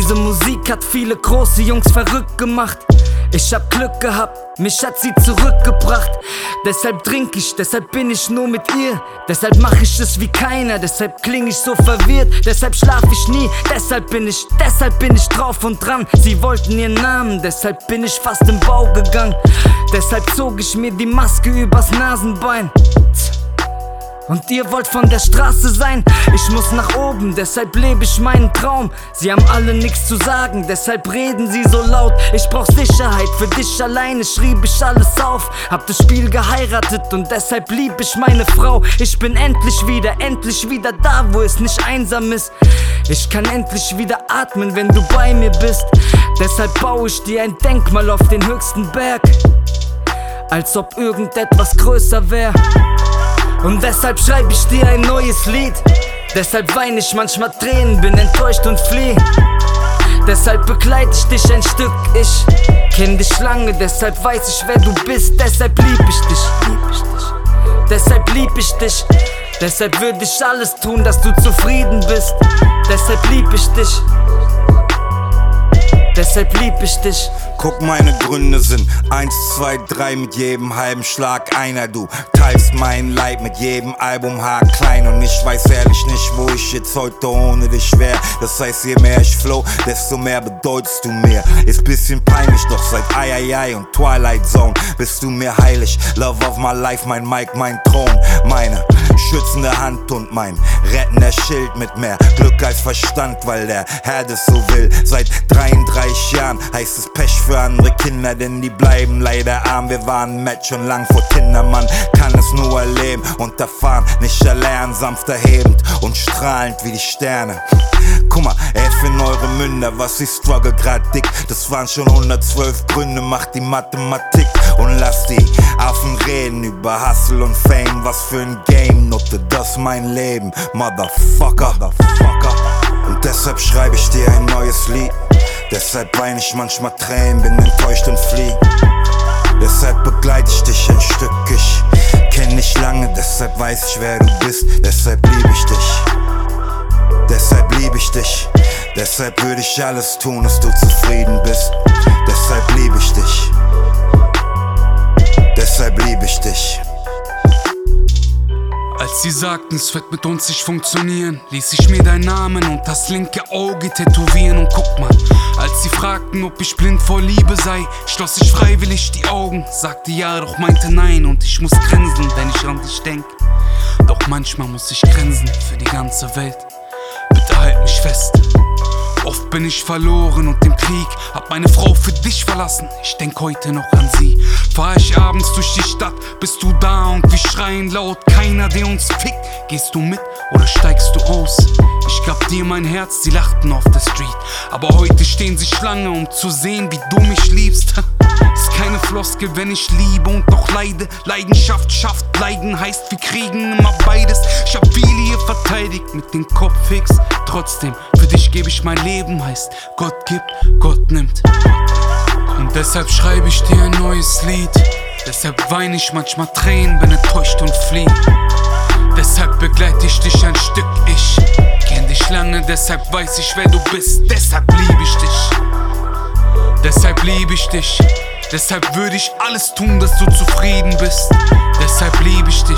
Diese Musik hat viele große Jungs verrückt gemacht. Ich hab Glück gehabt, mich hat sie zurückgebracht. Deshalb trink ich, deshalb bin ich nur mit ihr. Deshalb mach ich es wie keiner, deshalb kling ich so verwirrt. Deshalb schlaf ich nie, deshalb bin ich drauf und dran. Sie wollten ihren Namen, deshalb bin ich fast im Bau gegangen. Deshalb zog ich mir die Maske übers Nasenbein. Und ihr wollt von der Straße sein, ich muss nach oben, deshalb lebe ich meinen Traum. Sie haben alle nichts zu sagen, deshalb reden sie so laut. Ich brauch Sicherheit, für dich alleine schrieb ich alles auf. Hab das Spiel geheiratet und deshalb lieb ich meine Frau. Ich bin endlich wieder da, wo es nicht einsam ist. Ich kann endlich wieder atmen, wenn du bei mir bist. Deshalb baue ich dir ein Denkmal auf den höchsten Berg, als ob irgendetwas größer wäre. Und deshalb schreib ich dir ein neues Lied. Deshalb weine ich manchmal Tränen, bin enttäuscht und flieh. Deshalb begleite ich dich ein Stück, ich kenn dich lange, deshalb weiß ich, wer du bist. Deshalb lieb ich dich, deshalb lieb ich dich. Deshalb würde ich alles tun, dass du zufrieden bist. Deshalb lieb ich dich, deshalb lieb ich dich. Guck, meine Gründe sind 1, 2, 3 mit jedem halben Schlag einer. Du teilst mein Leid mit jedem Album haarklein. Und ich weiß ehrlich nicht, wo ich jetzt heute ohne dich wär. Das heißt, je mehr ich flow, desto mehr bedeutest du mir. Ist bisschen peinlich, doch seit Ai und Twilight Zone bist du mir heilig. Love of my life, mein Mic, mein Thron. Meine schützende Hand und mein rettender Schild mit mehr Glück als Verstand, weil der Herr das so will. Seit 33 Jahren heißt es Pech für andere Kinder, denn die bleiben leider arm. Wir waren ein Match schon lang vor Tinder, man kann es nur erleben und erfahren, nicht erlernen, sanft erhebend und strahlend wie die Sterne. Guck mal, F in eure Münder, was ich struggle grad dick. Das waren schon 112 Gründe, macht die Mathematik. Und lass die Affen reden über Hustle und Fame. Was für ein Game, Nutte, das mein Leben, Motherfucker. Und deshalb schreibe ich dir ein neues Lied. Deshalb weine ich manchmal Tränen, bin enttäuscht und flieh. Deshalb begleite ich dich ein Stück, ich kenn dich lange, deshalb weiß ich, wer du bist. Deshalb lieb ich dich, deshalb lieb ich dich. Deshalb würde ich alles tun, dass du zufrieden bist. Deshalb lieb ich dich, deshalb lieb ich dich. Als sie sagten, es wird mit uns nicht funktionieren, ließ ich mir deinen Namen und das linke Auge tätowieren. Und guck mal, als sie fragten, ob ich blind vor Liebe sei, schloss ich freiwillig die Augen, sagte ja, doch meinte nein. Und ich muss grinsen, wenn ich an dich denk. Doch manchmal muss ich grinsen für die ganze Welt. Bitte halt mich fest. Oft bin ich verloren und im Krieg, hab meine Frau für dich verlassen. Ich denk heute noch an sie. Fahr ich abends durch die Stadt, bist du da und wir schreien laut. Keiner, der uns fickt. Gehst du mit oder steigst du aus? Ich gab dir mein Herz, sie lachten auf der Street. Aber heute stehen sie Schlange, um zu sehen, wie du mich liebst. Ist keine Floskel, wenn ich liebe und noch leide. Leidenschaft schafft Leiden, heißt wir kriegen immer beides. Ich hab viele hier verteidigt mit dem Kopf fix. Trotzdem, für dich gebe ich mein Leben, heißt Gott gibt, Gott nimmt. Und deshalb schreibe ich dir ein neues Lied. Deshalb weine ich manchmal Tränen, bin enttäuscht und flieh. Deshalb begleite ich dich ein Stück, ich kenn dich lange, deshalb weiß ich, wer du bist. Deshalb lieb ich dich, deshalb lieb ich dich. Deshalb würde ich alles tun, dass du zufrieden bist. Deshalb lieb ich dich.